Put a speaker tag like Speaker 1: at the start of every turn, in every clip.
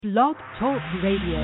Speaker 1: Blog Talk Radio.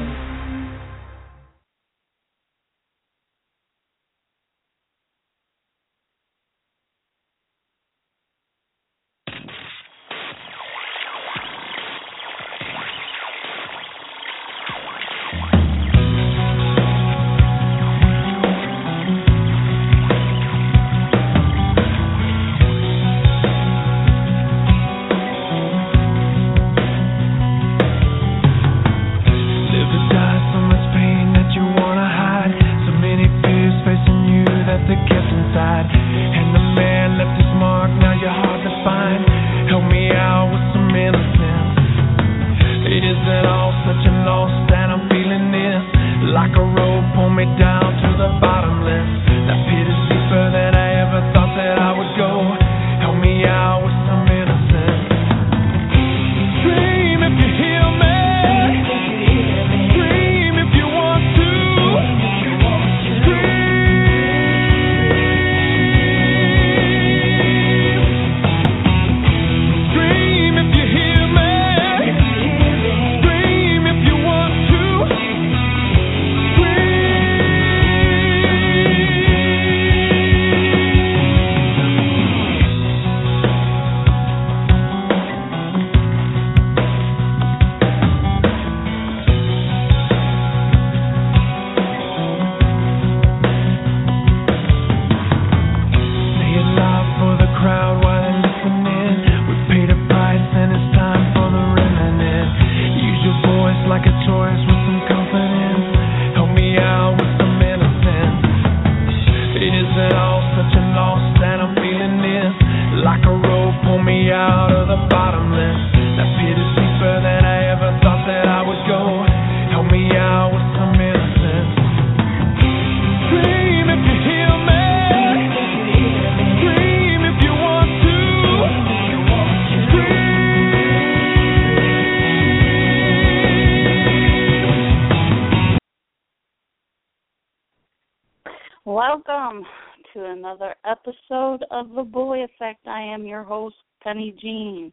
Speaker 2: Welcome to another episode of The Bully Effect. I am your host, Penny Jean.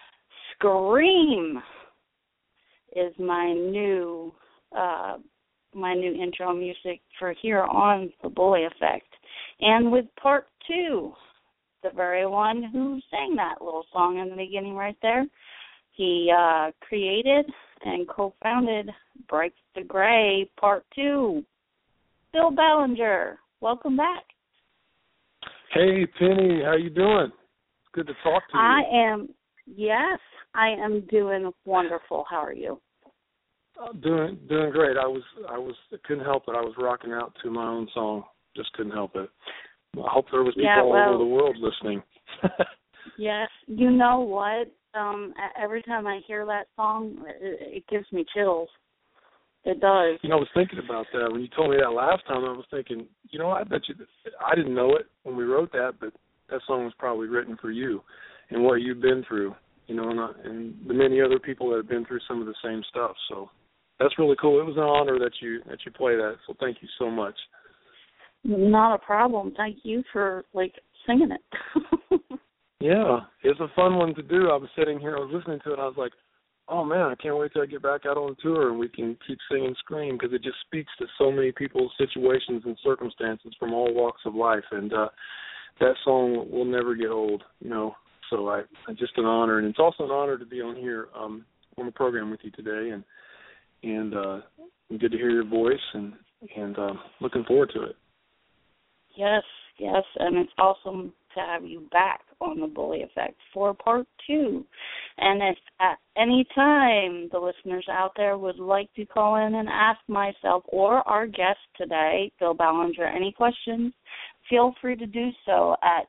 Speaker 2: Scream is my new intro music for here on The Bully Effect. And with part two, the very one who sang that little song in the beginning right there, he created and co-founded Break the Gray Part 2. Phil Ballinger, welcome back.
Speaker 3: Hey, Penny, how you doing? It's good to talk to you.
Speaker 2: I am doing wonderful. How are you?
Speaker 3: Doing great. I couldn't help it. I was rocking out to my own song. Just couldn't help it. I hope there was people all over the world listening.
Speaker 2: Yes. You know what? Every time I hear that song, it gives me chills. It does.
Speaker 3: I was thinking about that. When you told me that last time, I was thinking, I bet you, I didn't know it when we wrote that, but that song was probably written for you and what you've been through, and the many other people that have been through some of the same stuff. So that's really cool. It was an honor that you play that, so thank you so much.
Speaker 2: Not a problem. Thank you for, singing it.
Speaker 3: Yeah, it's a fun one to do. I was sitting here, I was listening to it, and I was like, oh, man, I can't wait till I get back out on the tour and we can keep singing Scream, because it just speaks to so many people's situations and circumstances from all walks of life. And that song will never get old, So it's just an honor. And it's also an honor to be on here on the program with you today. And good to hear your voice and looking forward to it.
Speaker 2: Yes, and it's awesome to have you back on The Bully Effect for part 2. And if at any time the listeners out there would like to call in and ask myself or our guest today, Phil Ballinger, any questions, feel free to do so at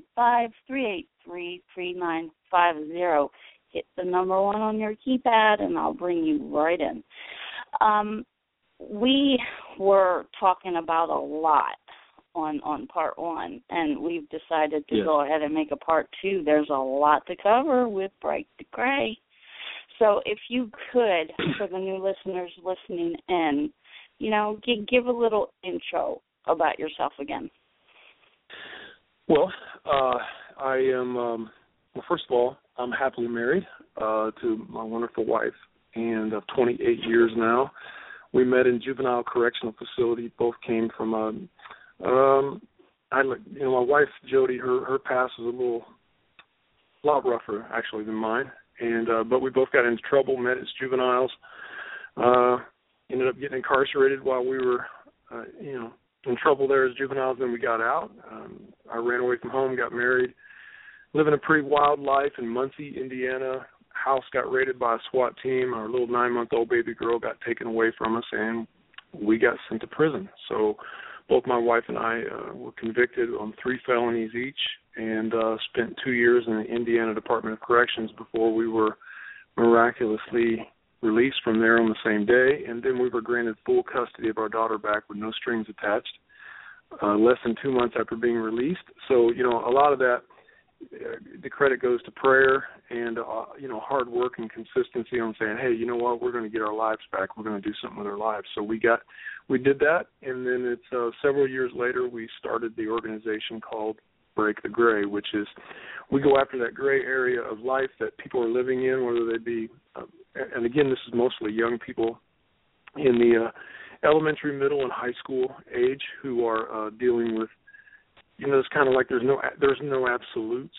Speaker 2: 215-383-3950. Hit the number 1 on your keypad and I'll bring you right in. We were talking about a lot on part 1, and we've decided to go ahead and make a part 2. There's a lot to cover with Break the Gray. So if you could, for the new listeners listening in, give a little intro about yourself again.
Speaker 3: Well, I am, first of all, I'm happily married to my wonderful wife, and of 28 years now. We met in juvenile correctional facility. Both came from my wife Jody. Her past was a lot rougher actually than mine, and but we both got into trouble. Met as juveniles. Ended up getting incarcerated while we were, in trouble there as juveniles. Then we got out. I ran away from home, got married, living a pretty wild life in Muncie, Indiana. House got raided by a SWAT team. Our little 9-month-old baby girl got taken away from us, and we got sent to prison. So both my wife and I were convicted on 3 felonies each, and spent 2 years in the Indiana Department of Corrections before we were miraculously released from there on the same day. And then we were granted full custody of our daughter back with no strings attached, less than 2 months after being released. So, a lot of that, the credit goes to prayer and, hard work and consistency on saying, hey, you know what, we're going to get our lives back. We're going to do something with our lives. So we did that, and then it's several years later we started the organization called Break the Gray, which is we go after that gray area of life that people are living in, whether they be, and again, this is mostly young people in the elementary, middle, and high school age who are dealing with, it's kind of like there's no absolutes.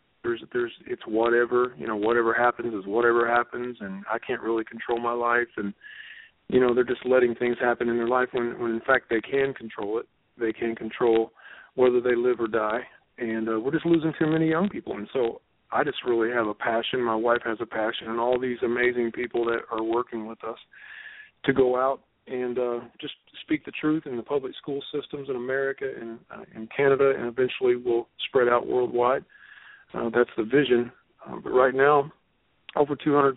Speaker 3: It's whatever, whatever happens is whatever happens, and I can't really control my life, and they're just letting things happen in their life when in fact they can control it. They can control whether they live or die, and we're just losing too many young people. And so I just really have a passion. My wife has a passion, and all these amazing people that are working with us to go out and just speak the truth in the public school systems in America and in Canada, and eventually we'll spread out worldwide. That's the vision. But right now, over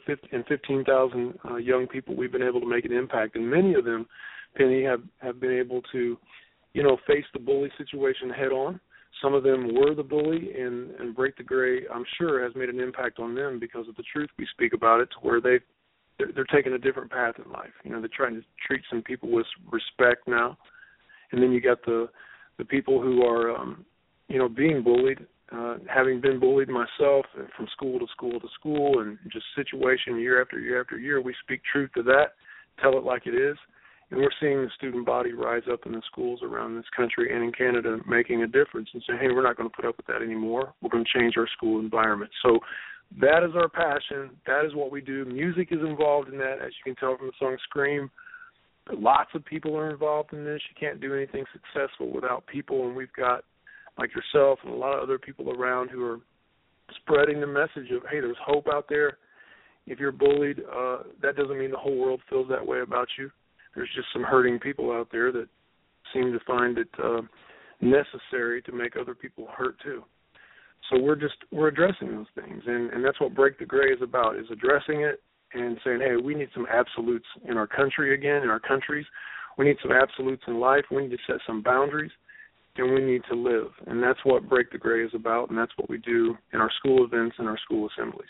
Speaker 3: 215,000 young people we've been able to make an impact, and many of them, Penny, have been able to, face the bully situation head on. Some of them were the bully, and Break the Gray, I'm sure, has made an impact on them because of the truth we speak about it, to where they're taking a different path in life. They're trying to treat some people with respect now. And then you got the people who are, being bullied, having been bullied myself from school to school to school, and just situation year after year after year, we speak truth to that, tell it like it is. And we're seeing the student body rise up in the schools around this country and in Canada, making a difference and saying, hey, we're not going to put up with that anymore. We're going to change our school environment. So that is our passion. That is what we do. Music is involved in that, as you can tell from the song Scream. Lots of people are involved in this. You can't do anything successful without people, and we've got, like yourself and a lot of other people around who are spreading the message of, hey, there's hope out there. If you're bullied, that doesn't mean the whole world feels that way about you. There's just some hurting people out there that seem to find it necessary to make other people hurt too. So we're addressing those things, and that's what Break the Gray is about, is addressing it and saying, hey, we need some absolutes in our country again, in our countries. We need some absolutes in life. We need to set some boundaries, and we need to live. And that's what Break the Gray is about, and that's what we do in our school events and our school assemblies.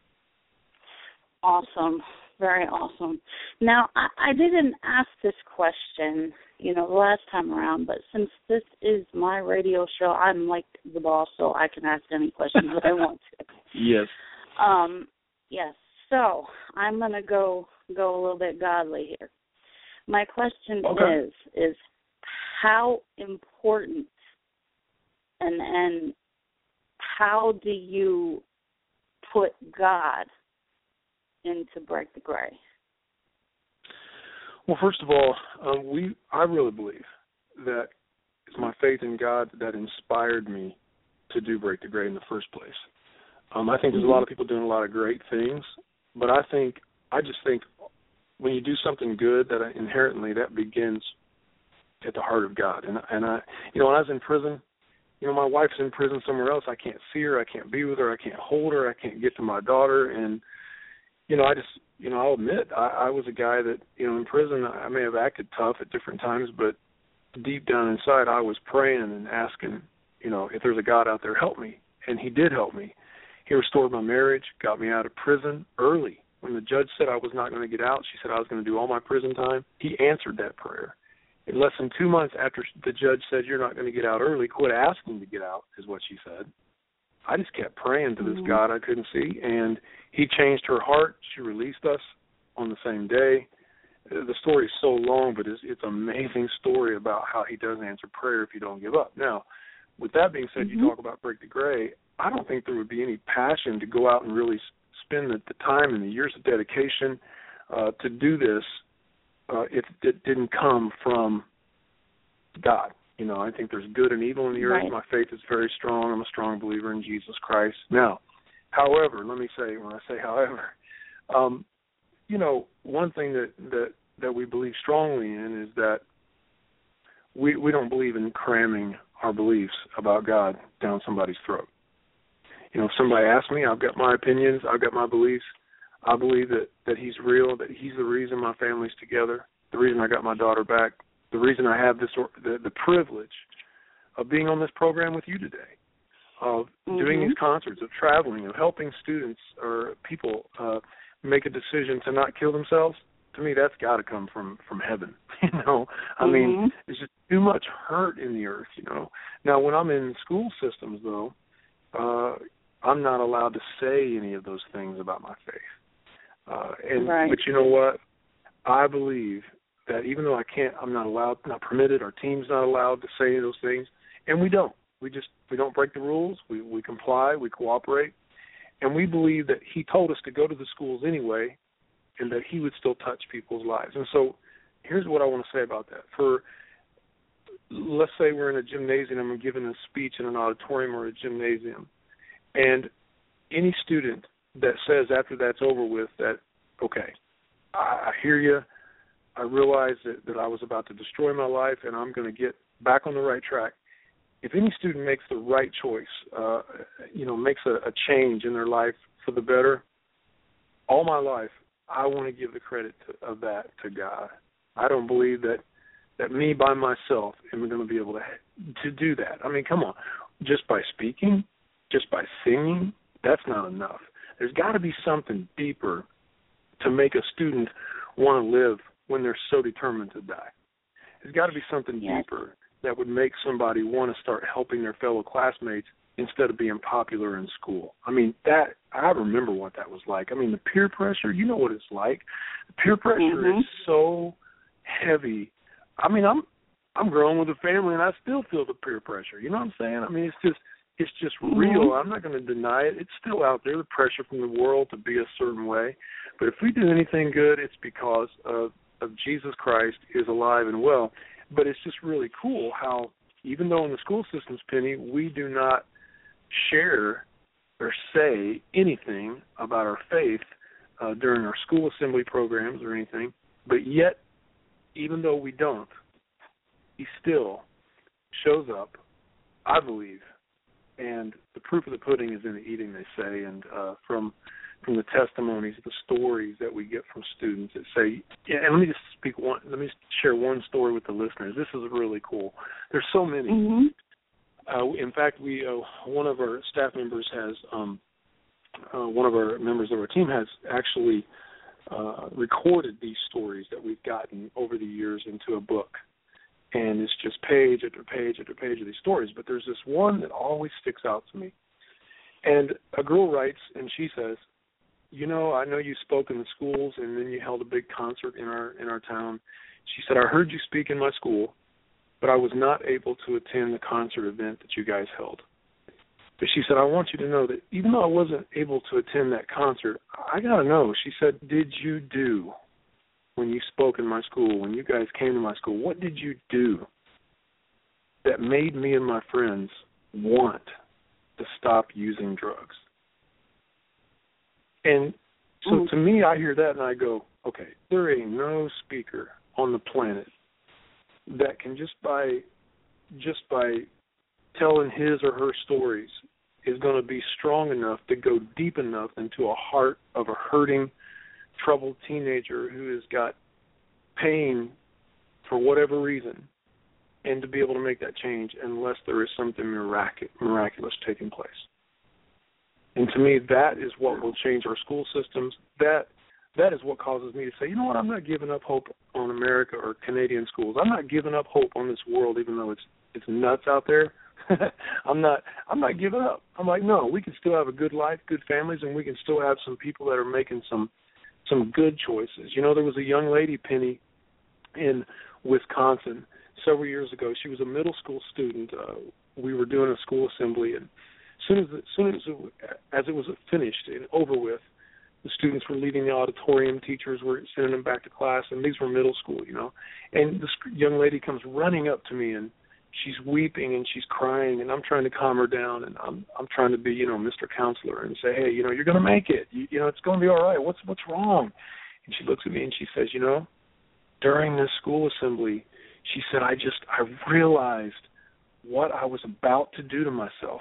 Speaker 2: Awesome. Very awesome. Now, I didn't ask this question, the last time around, but since this is my radio show, I'm like the boss, so I can ask any questions that I want to.
Speaker 3: Yes.
Speaker 2: Yes. So I'm going to go a little bit godly here. My question is how important and how do you put God into Break the Gray?
Speaker 3: Well, first of all, I really believe that it's my faith in God that inspired me to do Break the Gray in the first place. I think there's a lot of people doing a lot of great things, but I just think when you do something good, that inherently that begins at the heart of God. And I, when I was in prison, my wife's in prison somewhere else. I can't see her. I can't be with her. I can't hold her. I can't get to my daughter. And I'll admit, I was a guy that, in prison, I may have acted tough at different times, but deep down inside, I was praying and asking, if there's a God out there, help me. And he did help me. He restored my marriage, got me out of prison early. When the judge said I was not going to get out, she said I was going to do all my prison time. He answered that prayer. In less than 2 months after the judge said, you're not going to get out early, quit asking to get out, is what she said. I just kept praying to this God I couldn't see, and he changed her heart. She released us, on the same day. The story is so long, but it's an amazing story about how he does answer prayer if you don't give up. Now, with that being said, you talk about Break the Gray. I don't think there would be any passion to go out and really spend the time and the years of dedication to do this if it didn't come from God. You know, I think there's good and evil in the earth. Right. My faith is very strong. I'm a strong believer in Jesus Christ. Now, however, let me say, when I say however, you know, one thing that we believe strongly in is that we don't believe in cramming our beliefs about God down somebody's throat. You know, if somebody asks me, I've got my opinions, I've got my beliefs. I believe that he's real, that he's the reason my family's together, the reason I got my daughter back, the reason I have the privilege of being on this program with you today, of doing these concerts, of traveling, of helping students or people make a decision to not kill themselves. To me, that's got to come from heaven. You know, I mean, there's just too much hurt in the earth. You know, now when I'm in school systems, though, I'm not allowed to say any of those things about my faith. But you know what? I believe that even though I'm not allowed, not permitted, our team's not allowed to say those things, and we don't. We don't break the rules. We comply. We cooperate, and we believe that he told us to go to the schools anyway, and that he would still touch people's lives. And so, here's what I want to say about that. Let's say we're in a gymnasium and I'm giving a speech in an auditorium or a gymnasium, and any student that says after that's over with that, okay, I hear you, I realize that I was about to destroy my life and I'm going to get back on the right track. If any student makes the right choice, makes a change in their life for the better, all my life, I want to give the credit of that to God. I don't believe that me by myself am going to be able to do that. I mean, come on. Just by speaking, just by singing, that's not enough. There's got to be something deeper to make a student want to live when they're so determined to die. There's got to be something deeper that would make somebody want to start helping their fellow classmates instead of being popular in school. I mean, I remember what that was like. I mean, the peer pressure, you know what it's like. The peer pressure is so heavy. I mean, I'm growing with a family and I still feel the peer pressure. You know what I'm saying? I mean, it's just real. I'm not going to deny it. It's still out there, the pressure from the world to be a certain way. But if we do anything good, it's because of Jesus Christ is alive and well. But it's just really cool how, even though in the school systems, Penny, we do not share or say anything about our faith during our school assembly programs or anything, but yet, even though we don't, he still shows up, I believe, and the proof of the pudding is in the eating, they say, and from the testimonies, the stories that we get from students that say, and let me share one story with the listeners. This is really cool. There's so many. In fact, one of our staff members has, one of our members of our team has actually recorded these stories that we've gotten over the years into a book. And it's just page after page after page of these stories. But there's this one that always sticks out to me. And a girl writes, and she says, you know, I know you spoke in the schools, and then you held a big concert in our town. She said, I heard you speak in my school, but I was not able to attend the concert event that you guys held. But she said, I want you to know that even though I wasn't able to attend that concert, I got to know, she said, did you do when you spoke in my school, when you guys came to my school, what did you do that made me and my friends want to stop using drugs? And so to me, I hear that and I go, okay, there ain't no speaker on the planet that can just by telling his or her stories is going to be strong enough to go deep enough into a heart of a hurting, troubled teenager who has got pain for whatever reason, and to be able to make that change unless there is something miraculous taking place. And to me, that is what will change our school systems. That is what causes me to say, you know what, I'm not giving up hope on America or Canadian schools. I'm not giving up hope on this world, even though it's nuts out there. I'm not giving up. I'm like, no, we can still have a good life, good families, and we can still have some people that are making some some good choices. You know, there was a young lady, Penny, in Wisconsin several years ago. She was a middle school student. We were doing a school assembly, and as soon as it was finished and over with, the students were leaving the auditorium. Teachers were sending them back to class, and these were middle school, you know. And this young lady comes running up to me, and she's weeping and she's crying, and I'm trying to calm her down, and I'm trying to be, you know, Mr. Counselor and say, hey, you know, you're going to make it. You know, it's going to be all right. What's wrong? And she looks at me and she says, you know, during this school assembly, she said, I realized what I was about to do to myself.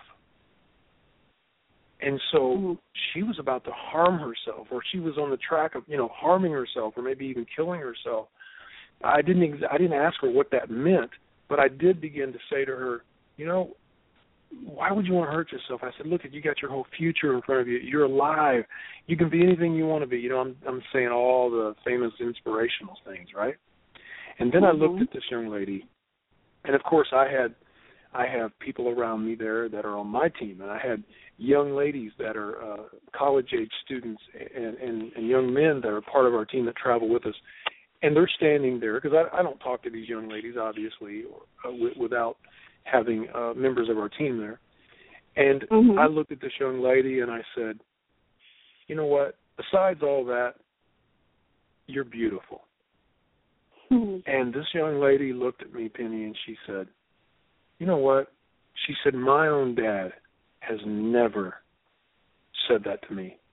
Speaker 3: And so she was about to harm herself, or she was on the track of, you know, harming herself, or maybe even killing herself. I didn't ask her what that meant, but I did begin to say to her, you know, why would you want to hurt yourself? I said, look, you got your whole future in front of you. You're alive. You can be anything you want to be. You know, I'm saying all the famous inspirational things, right? And then I looked at this young lady, and of course I have people around me there that are on my team, and I had young ladies that are college-age students and young men that are part of our team that travel with us, and they're standing there, because I don't talk to these young ladies, obviously, without having members of our team there. And I looked at this young lady, and I said, you know what, besides all that, you're beautiful. And this young lady looked at me, Penny, and she said, you know what? She said, my own dad has never said that to me.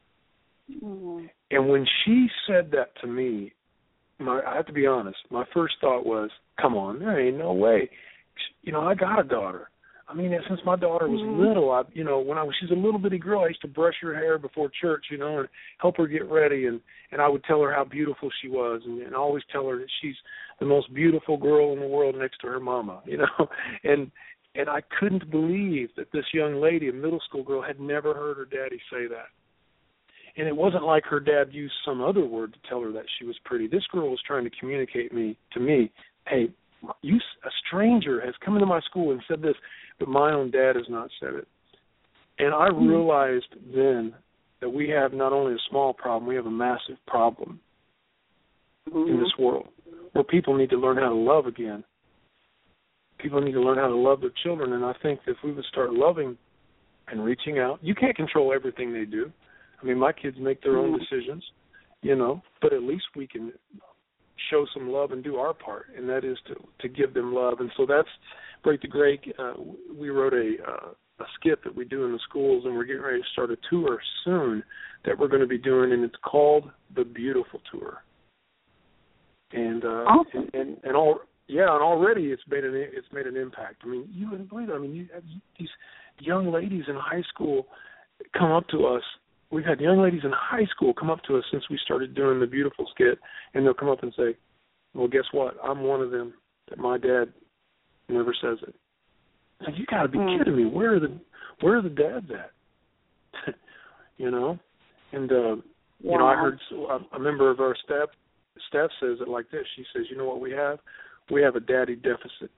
Speaker 3: And when she said that to me, I have to be honest, my first thought was, come on, there ain't no way. You know, I got a daughter. I mean, since my daughter was little, you know, she's a little bitty girl, I used to brush her hair before church, you know, and help her get ready, and I would tell her how beautiful she was, and always tell her that she's the most beautiful girl in the world next to her mama, you know, and I couldn't believe that this young lady, a middle school girl, had never heard her daddy say that. And it wasn't like her dad used some other word to tell her that she was pretty. This girl was trying to communicate to me, hey, a stranger has come into my school and said this, but my own dad has not said it. And I realized then that we have not only a small problem, we have a massive problem in this world, where people need to learn how to love again. People need to learn how to love their children, and I think that if we would start loving and reaching out, you can't control everything they do. I mean, my kids make their own decisions, you know, but at least we can show some love and do our part, and that is to give them love. And so that's Break the Gray. We wrote a skit that we do in the schools, and we're getting ready to start a tour soon that we're going to be doing, and it's called The Beautiful Tour. And
Speaker 2: awesome.
Speaker 3: and already it's made an impact. I mean, you wouldn't believe it. I mean, you have these young ladies in high school come up to us. We've had young ladies in high school come up to us since we started doing the Beautiful skit, and they'll come up and say, well, guess what? I'm one of them that my dad never says it. Like, you got to be kidding me. Where are the dads at? You know? And, you know, I heard a member of our staff says it like this. She says, you know what we have? We have a daddy deficit.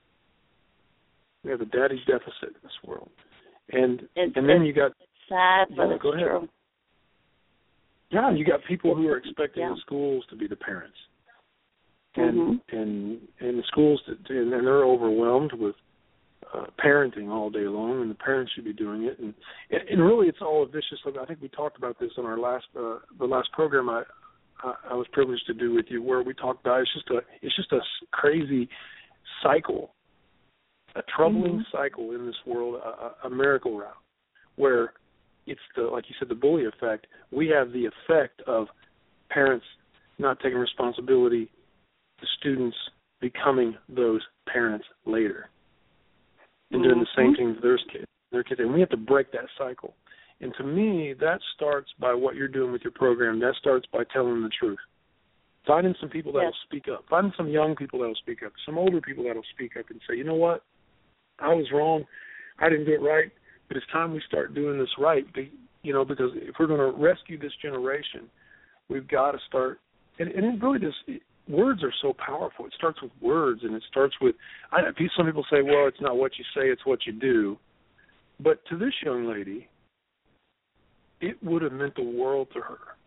Speaker 3: We have a daddy deficit in this world. And then you got...
Speaker 2: sad, but it's true.
Speaker 3: Yeah, you got people who are expecting the schools to be the parents, and the schools, and they're overwhelmed with parenting all day long, and the parents should be doing it, and really it's all a vicious loop. I think we talked about this on our the last program I was privileged to do with you, where we talked about it's just a crazy cycle, a troubling cycle in this world, a miracle route, where it's like you said, the bully effect. We have the effect of parents not taking responsibility, the students becoming those parents later, and doing the same thing to their kids. And we have to break that cycle. And to me, that starts by what you're doing with your program. That starts by telling them the truth. Finding some people that will speak up. Finding some young people that will speak up. Some older people that will speak up and say, you know what, I was wrong. I didn't do it right. But it's time we start doing this right, you know, because if we're going to rescue this generation, we've got to start. And it really does. Words are so powerful. It starts with words, and it starts with. Some people say, well, it's not what you say, it's what you do. But to this young lady, it would have meant the world to her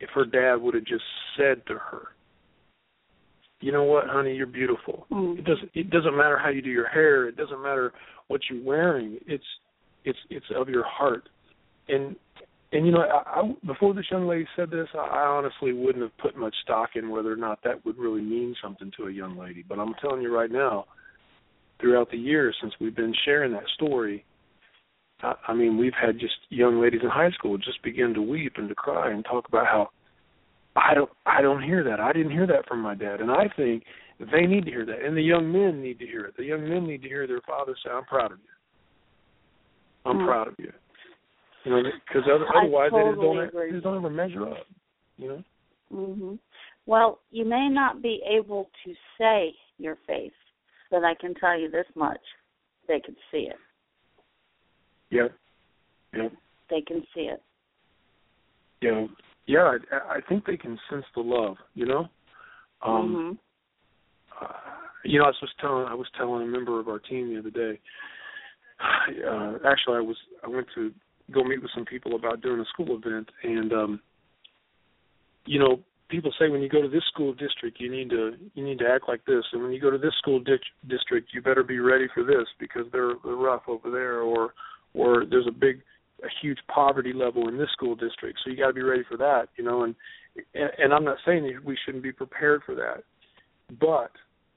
Speaker 3: if her dad would have just said to her, you know what, honey, you're beautiful.
Speaker 2: Mm-hmm.
Speaker 3: It doesn't matter how you do your hair. It doesn't matter what you're wearing. It's of your heart. And you know, I before this young lady said this, I honestly wouldn't have put much stock in whether or not that would really mean something to a young lady. But I'm telling you right now, throughout the years since we've been sharing that story, I mean, we've had just young ladies in high school just begin to weep and to cry and talk about how I don't hear that. I didn't hear that from my dad. And I think they need to hear that. And the young men need to hear it. The young men need to hear their father say, I'm proud of you. I'm proud of you. You know, because otherwise they just don't ever measure up, you know?
Speaker 2: Mm-hmm. Well, you may not be able to say your faith, but I can tell you this much. They can see it.
Speaker 3: Yep.
Speaker 2: They can see it.
Speaker 3: Yeah, I think they can sense the love, you know? You know, I was telling a member of our team the other day, actually I went to go meet with some people about doing a school event, and you know, people say when you go to this school district you need to act like this, and when you go to this school district you better be ready for this because they're rough over there, or there's a huge poverty level in this school district, so you got to be ready for that, you know, and I'm not saying that we shouldn't be prepared for that, but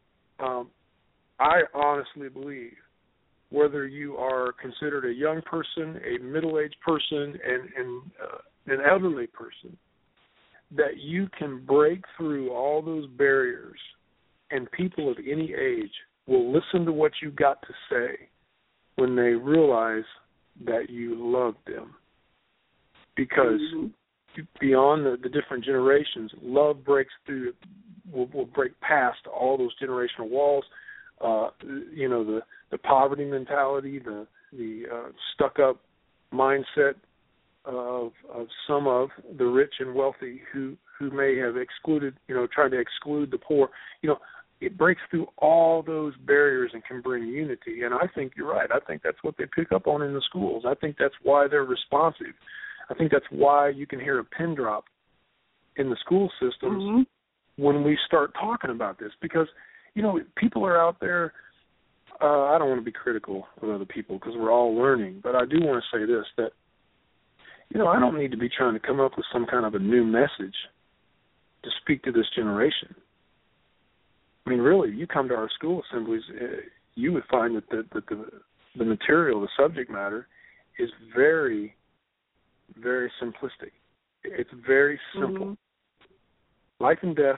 Speaker 3: I honestly believe whether you are considered a young person, a middle-aged person, and an elderly person, that you can break through all those barriers, and people of any age will listen to what you got to say when they realize that you love them. Because beyond the different generations, love breaks through, will break past all those generational walls. You know, the poverty mentality, the stuck-up mindset of some of the rich and wealthy who may have excluded, you know, tried to exclude the poor. You know, it breaks through all those barriers and can bring unity. And I think you're right. I think that's what they pick up on in the schools. I think that's why they're responsive. I think that's why you can hear a pin drop in the school systems when we start talking about this. Because, you know, people are out there. I don't want to be critical of other people because we're all learning. But I do want to say this, that, you know, I don't need to be trying to come up with some kind of a new message to speak to this generation. I mean, really, you come to our school assemblies, you would find that the material, the subject matter, is very, very simplistic. It's very simple. Life and death,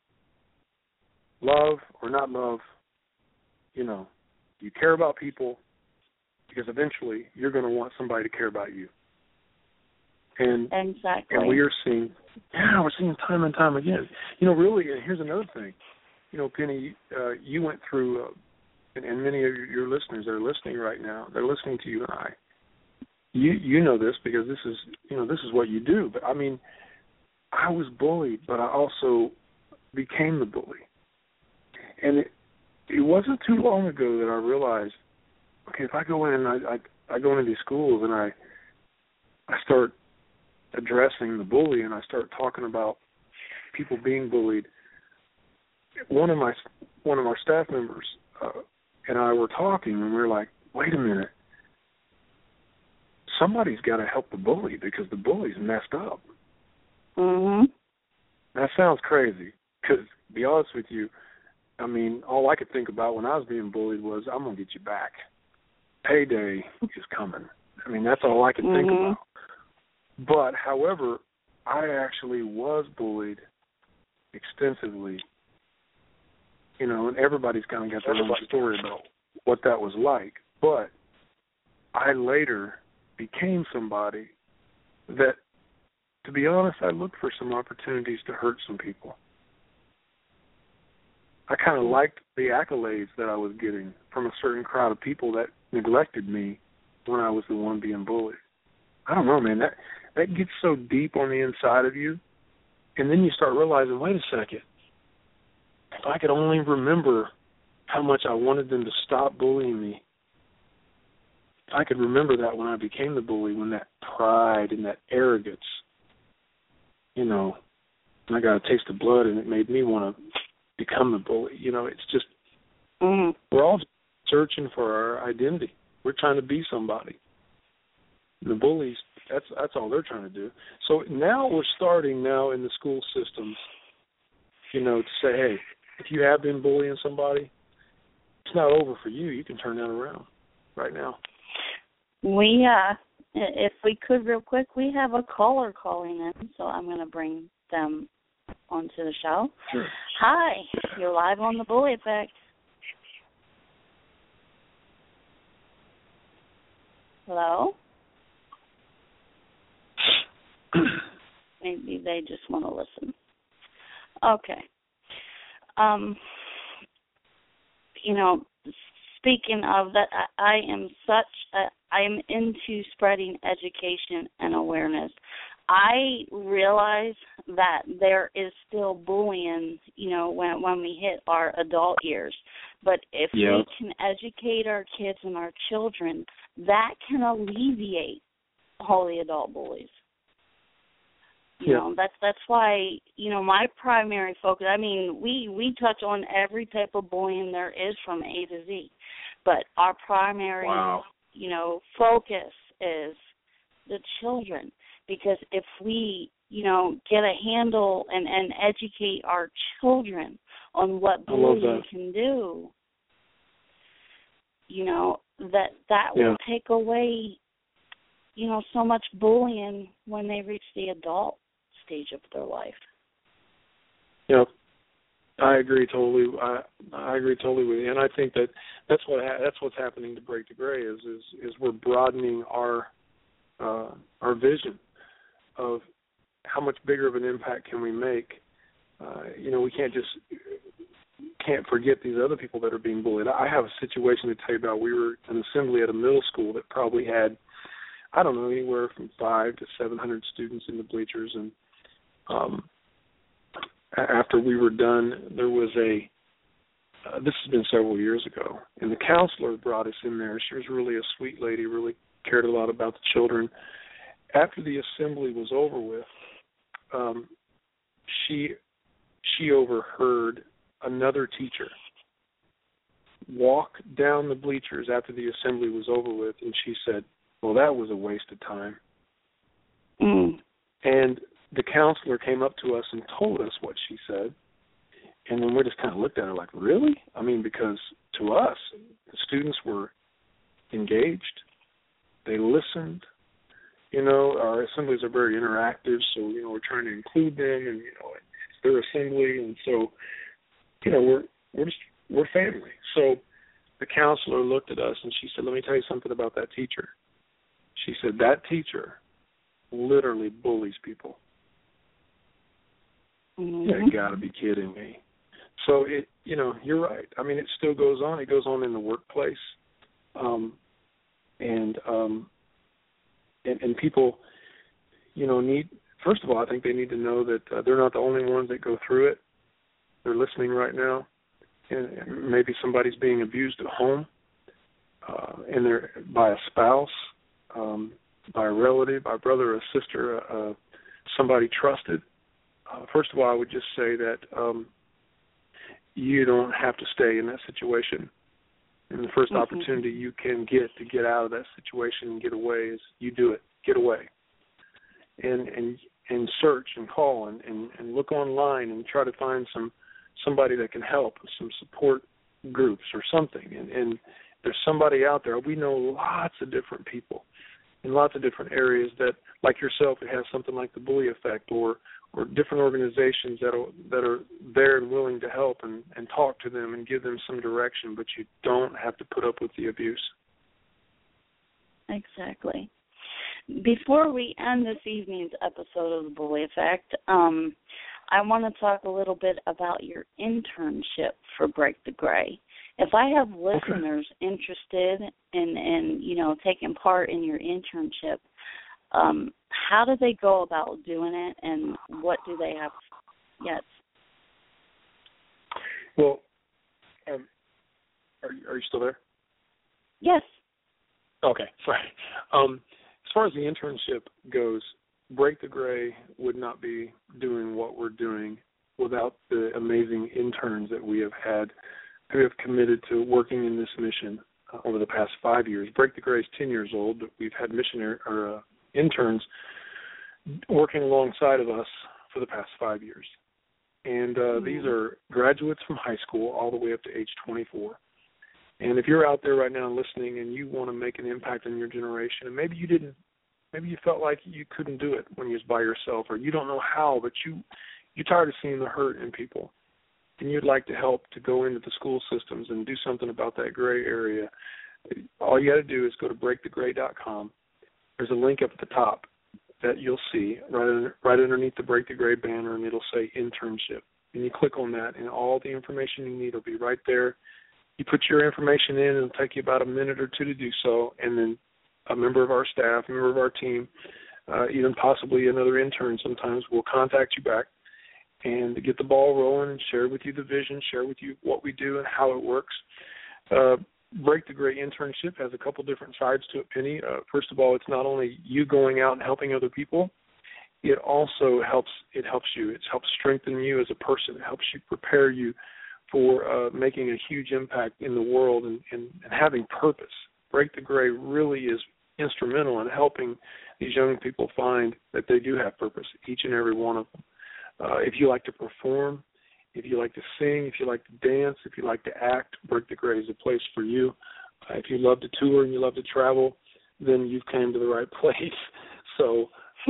Speaker 3: love or not love, you know, you care about people because eventually you're going to want somebody to care about you. And
Speaker 2: exactly.
Speaker 3: And we're seeing time and time again. You know, really, and here's another thing. You know, Penny, you went through, and many of your listeners that are listening right now, they're listening to you and I. You know this because this is what you do. But, I mean, I was bullied, but I also became the bully. And it wasn't too long ago that I realized, okay, if I go in and I go into these schools and I start addressing the bully and I start talking about people being bullied, one of our staff members and I were talking, and we were like, wait a minute, somebody's got to help the bully because the bully's messed up. That sounds crazy because, to be honest with you, I mean, all I could think about when I was being bullied was, I'm going to get you back. Payday is coming. I mean, that's all I could think about. But, however, I actually was bullied extensively, you know, and everybody's kind of got their own story about what that was like. But I later became somebody that, to be honest, I looked for some opportunities to hurt some people. I kind of liked the accolades that I was getting from a certain crowd of people that neglected me when I was the one being bullied. I don't know, man. That gets so deep on the inside of you, and then you start realizing, wait a second, if I could only remember how much I wanted them to stop bullying me, if I could remember that when I became the bully, when that pride and that arrogance you know, I got a taste of blood and it made me want to become the bully. You know, it's just, we're all searching for our identity. We're trying to be somebody. The bullies, that's all they're trying to do. So now we're starting now in the school systems, you know, to say, hey, if you have been bullying somebody, it's not over for you. You can turn that around right now.
Speaker 2: We, if we could real quick, we have a caller calling in, so I'm going to bring them onto the show.
Speaker 3: Sure.
Speaker 2: Hi, you're live on the Bully Effect. Hello? Maybe they just want to listen. Okay. You know, speaking of that, I am into spreading education and awareness. I realize that there is still bullying, you know, when we hit our adult years. But if we can educate our kids and our children, that can alleviate all the adult bullies. You know, that's why, you know, my primary focus, I mean, we touch on every type of bullying there is from A to Z. But our primary, you know, focus is the children. Because if we, you know, get a handle and educate our children on what bullying can do, you know, that will take away, you know, so much bullying when they reach the adult stage of their life.
Speaker 3: Yep, I agree totally. I agree totally with you, and I think that's what's happening to Break the Gray is we're broadening our vision of how much bigger of an impact can we make. You know, we can't forget these other people that are being bullied. I have a situation to tell you about. We were an assembly at a middle school that probably had, I don't know, anywhere from 500 to 700 students in the bleachers, and after we were done, there was this has been several years ago, and the counselor brought us in there. She was really a sweet lady, really cared a lot about the children. After the assembly was over with, she overheard another teacher walk down the bleachers after the assembly was over with, and she said, well, that was a waste of time. And the counselor came up to us and told us what she said, and then we just kind of looked at her like, really? I mean, because to us, the students were engaged. They listened. You know, our assemblies are very interactive, so, you know, we're trying to include them, and, you know, it's their assembly, and so, you know, we're family. So the counselor looked at us, and she said, let me tell you something about that teacher. She said, that teacher literally bullies people. You got to be kidding me. So, you know, you're right. I mean, it still goes on. It goes on in the workplace. And people, you know, first of all, I think they need to know that they're not the only ones that go through it. They're listening right now. And maybe somebody's being abused at home, and they're by a spouse, by a relative, by a brother or a sister, somebody trusted. First of all, I would just say that you don't have to stay in that situation. And the first opportunity you can get to get out of that situation and get away is you do it. Get away. And search and call and look online and try to find somebody that can help, some support groups or something. And there's somebody out there. We know lots of different people in lots of different areas that, like yourself, it has something like the Bully Effect or different organizations that are there and willing to help and talk to them and give them some direction, but you don't have to put up with the abuse.
Speaker 2: Exactly. Before we end this evening's episode of the Bully Effect, I want to talk a little bit about your internship for Break the Gray. If I have listeners interested in you know, taking part in your internship, how do they go about doing it, and what do they have? Yes.
Speaker 3: Well, are you still there?
Speaker 2: Yes.
Speaker 3: Okay, sorry. As far as the internship goes, Break the Gray would not be doing what we're doing without the amazing interns that we have had who have committed to working in this mission over the past 5 years. Break the Gray is 10 years old, but we've had interns working alongside of us for the past 5 years. And these are graduates from high school all the way up to age 24. And if you're out there right now listening and you want to make an impact on your generation, and maybe you felt like you couldn't do it when you was by yourself, or you don't know how, but you're tired of seeing the hurt in people, and you'd like to help to go into the school systems and do something about that gray area, all you got to do is go to breakthegray.com. There's a link up at the top that you'll see right underneath the Break the Gray banner, and it'll say internship. And you click on that, and all the information you need will be right there. You put your information in, and it'll take you about a minute or two to do so, and then a member of our staff, a member of our team, even possibly another intern sometimes will contact you back and get the ball rolling and share with you the vision, share with you what we do and how it works. Break the Gray internship has a couple different sides to it, Penny. First of all, it's not only you going out and helping other people, it also helps you. It helps strengthen you as a person. It helps you prepare you for making a huge impact in the world and having purpose. Break the Gray really is instrumental in helping these young people find that they do have purpose, each and every one of them. If you like to perform, if you like to sing, if you like to dance, if you like to act, Break the Gray is a place for you. If you love to tour and you love to travel, then you've came to the right place. So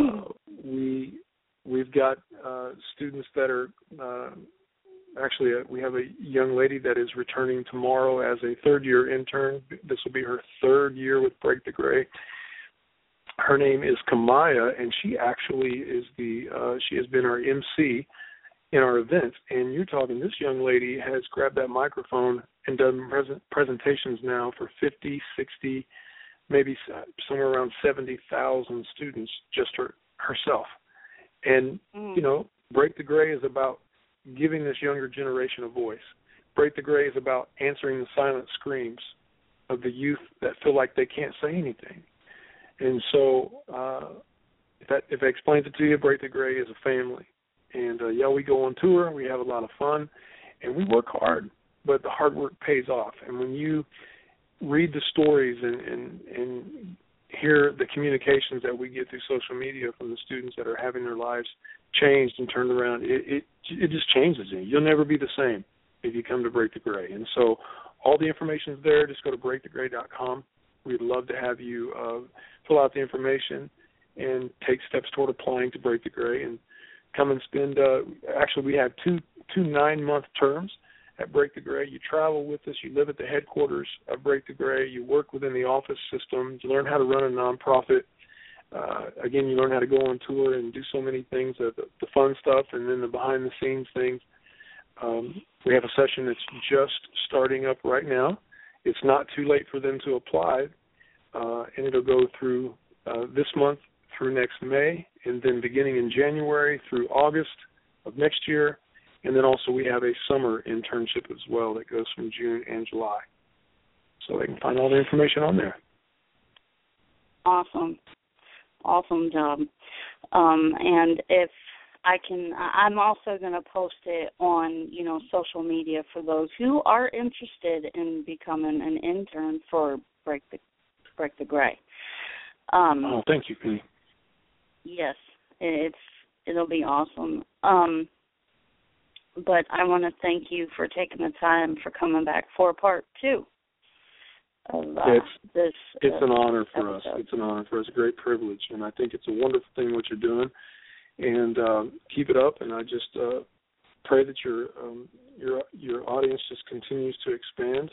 Speaker 3: we've got students that are actually we have a young lady that is returning tomorrow as a third-year intern. This will be her third year with Break the Gray. Her name is Kamaya, and she actually is she has been our MC in our events. And you're talking, this young lady has grabbed that microphone and done presentations now for 50, 60, maybe somewhere around 70,000 students just herself. And, Break the Gray is about giving this younger generation a voice. Break the Gray is about answering the silent screams of the youth that feel like they can't say anything. And so if I explained it to you, Break the Gray is a family. And, we go on tour, we have a lot of fun, and we work hard, but the hard work pays off. And when you read the stories and hear the communications that we get through social media from the students that are having their lives changed and turned around, it just changes you. You'll never be the same if you come to Break the Gray. And so all the information is there. Just go to breakthegray.com. We'd love to have you fill out the information and take steps toward applying to Break the Gray and come and spend, actually we have two 9-month terms at Break the Gray. You travel with us. You live at the headquarters of Break the Gray. You work within the office system. You learn how to run a nonprofit. Again, you learn how to go on tour and do so many things, the fun stuff and then the behind-the-scenes things. We have a session that's just starting up right now. It's not too late for them to apply, and it'll go through this month through next May, and then beginning in January through August of next year. And then also we have a summer internship as well that goes from June and July. So they can find all the information on there.
Speaker 2: Awesome job. And if I can, I'm also going to post it on, social media for those who are interested in becoming an intern for Break the Gray.
Speaker 3: Thank you, Penny.
Speaker 2: Yes, it'll be awesome. But I want to thank you for taking the time for coming back for part 2 of this.
Speaker 3: It's an honor for
Speaker 2: episode.
Speaker 3: us. It's an honor for us. A great privilege, and I think it's a wonderful thing what you're doing. And keep it up. And I just pray that your audience just continues to expand,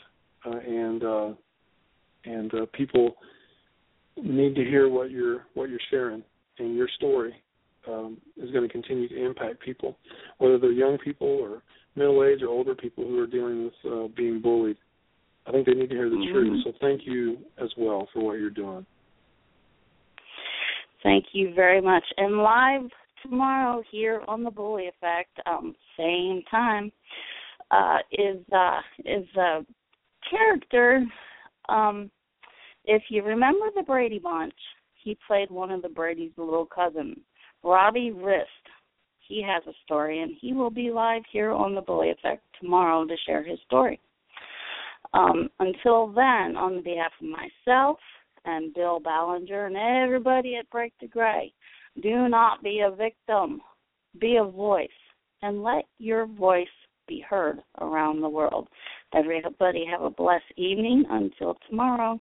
Speaker 3: and people need to hear what you're sharing, and your story is going to continue to impact people, whether they're young people or middle-aged or older people who are dealing with being bullied. I think they need to hear the truth. So thank you as well for what you're doing.
Speaker 2: Thank you very much. And live tomorrow here on The Bully Effect, same time, is a character. If you remember the Brady Bunch, he played one of the Brady's little cousins. Robbie Rist. He has a story, and he will be live here on the Bully Effect tomorrow to share his story. Until then, on behalf of myself and Bill Ballinger and everybody at Break the Gray, do not be a victim. Be a voice, and let your voice be heard around the world. Everybody have a blessed evening. Until tomorrow.